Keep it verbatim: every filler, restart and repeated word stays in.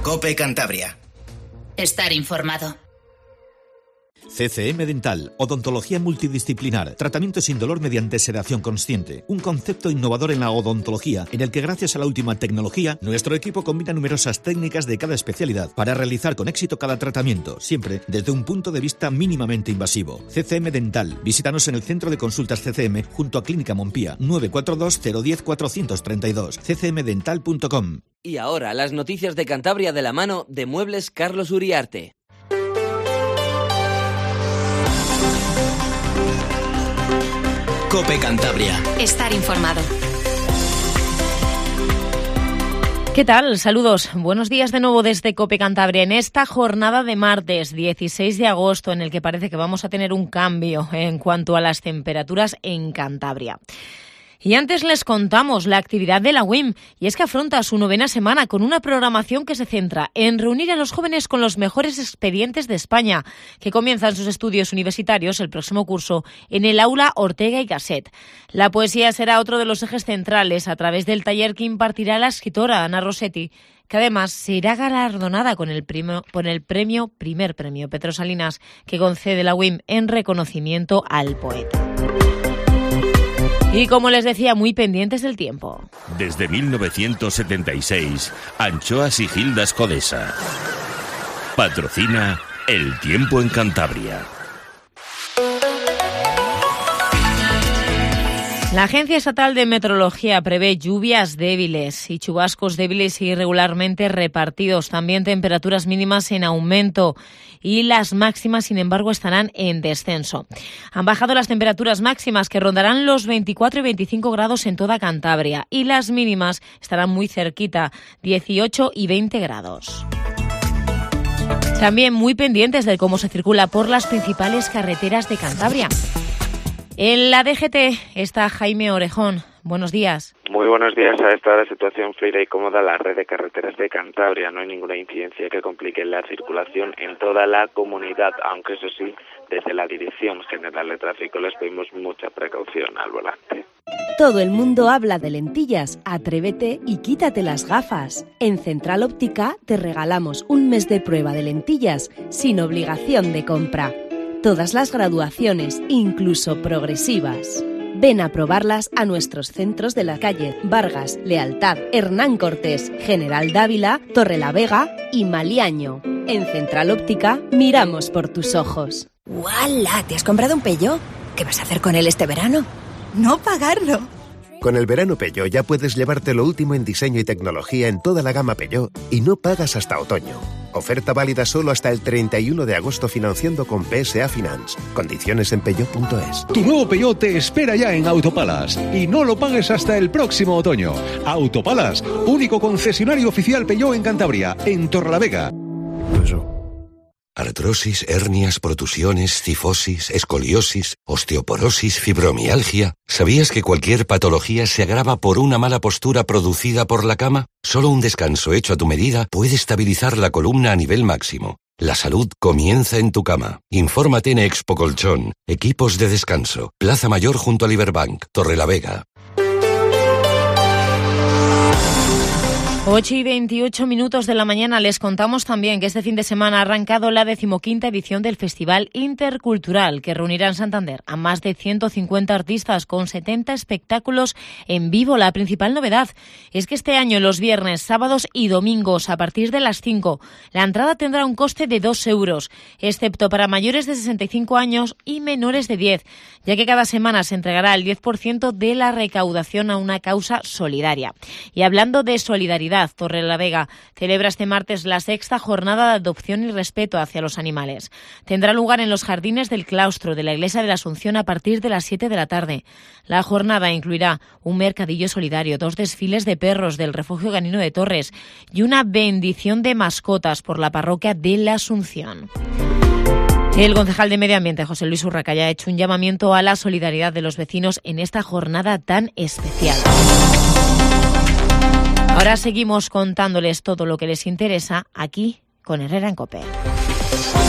COPE Cantabria. Estar informado. C C M Dental, odontología multidisciplinar, tratamiento sin dolor mediante sedación consciente. Un concepto innovador en la odontología, en el que gracias a la última tecnología, nuestro equipo combina numerosas técnicas de cada especialidad para realizar con éxito cada tratamiento, siempre desde un punto de vista mínimamente invasivo. C C M Dental, visítanos en el Centro de Consultas C C M, junto a Clínica Montpía, nueve cuatro dos cero uno cero cuatro tres dos, c c m dental punto com. Y ahora, las noticias de Cantabria de la mano de Muebles Carlos Uriarte. COPE Cantabria. Estar informado. ¿Qué tal? Saludos. Buenos días de nuevo desde COPE Cantabria en esta jornada de martes dieciséis de agosto, en el que parece que vamos a tener un cambio en cuanto a las temperaturas en Cantabria. Y antes les contamos la actividad de la U I M, y es que afronta su novena semana con una programación que se centra en reunir a los jóvenes con los mejores expedientes de España, que comienzan sus estudios universitarios el próximo curso en el aula Ortega y Gasset. La poesía será otro de los ejes centrales a través del taller que impartirá la escritora Ana Rossetti, que además será galardonada con el, primo, con el premio, primer premio Petro Salinas, que concede la U I M en reconocimiento al poeta. Y como les decía, muy pendientes del tiempo. Desde mil novecientos setenta y seis, Anchoas y Gildas Codesa. Patrocina El Tiempo en Cantabria. La Agencia Estatal de Meteorología prevé lluvias débiles y chubascos débiles e irregularmente repartidos. También temperaturas mínimas en aumento y las máximas, sin embargo, estarán en descenso. Han bajado las temperaturas máximas, que rondarán los veinticuatro y veinticinco grados en toda Cantabria, y las mínimas estarán muy cerquita, dieciocho y veinte grados. También muy pendientes de cómo se circula por las principales carreteras de Cantabria. En la D G T está Jaime Orejón. Buenos días. Muy buenos días. A esta hora situación fluida y cómoda en la red de carreteras de Cantabria. No hay ninguna incidencia que complique la circulación en toda la comunidad, aunque eso sí, desde la Dirección General de Tráfico les pedimos mucha precaución al volante. Todo el mundo habla de lentillas. Atrévete y quítate las gafas. En Central Óptica te regalamos un mes de prueba de lentillas sin obligación de compra. Todas las graduaciones, incluso progresivas. Ven a probarlas a nuestros centros de la calle Vargas, Lealtad, Hernán Cortés, General Dávila, Torrelavega y Maliaño. En Central Óptica miramos por tus ojos. ¡Wala! ¿Te has comprado un Peugeot? ¿Qué vas a hacer con él este verano? ¡No pagarlo! Con el verano Peugeot ya puedes llevarte lo último en diseño y tecnología en toda la gama Peugeot y no pagas hasta otoño. Oferta válida solo hasta el treinta y uno de agosto financiando con P S A Finance. Condiciones en peugeot punto es. Tu nuevo Peugeot te espera ya en Autopalas y no lo pagues hasta el próximo otoño. Autopalas, único concesionario oficial Peugeot en Cantabria, en Torrelavega. Artrosis, hernias, protusiones, cifosis, escoliosis, osteoporosis, fibromialgia. ¿Sabías que cualquier patología se agrava por una mala postura producida por la cama? Solo un descanso hecho a tu medida puede estabilizar la columna a nivel máximo. La salud comienza en tu cama. Infórmate en Expo Colchón. Equipos de descanso. Plaza Mayor junto a Liberbank, Torrelavega. ocho y veintiocho minutos de la mañana. Les contamos también que este fin de semana ha arrancado la decimoquinta edición del Festival Intercultural, que reunirá en Santander a más de ciento cincuenta artistas con setenta espectáculos en vivo. La principal novedad es que este año, los viernes, sábados y domingos, a partir de las cinco, la entrada tendrá un coste de dos euros, excepto para mayores de sesenta y cinco años y menores de diez, ya que cada semana se entregará el diez por ciento de la recaudación a una causa solidaria. Y hablando de solidaridad, Torrelavega celebra este martes la sexta jornada de adopción y respeto hacia los animales. Tendrá lugar en los jardines del claustro de la Iglesia de la Asunción a partir de las siete de la tarde. La jornada incluirá un mercadillo solidario, dos desfiles de perros del Refugio Canino de Torres y una bendición de mascotas por la parroquia de la Asunción. El concejal de Medio Ambiente, José Luis Urracaya, ha hecho un llamamiento a la solidaridad de los vecinos en esta jornada tan especial. Ahora seguimos contándoles todo lo que les interesa aquí con Herrera en COPE.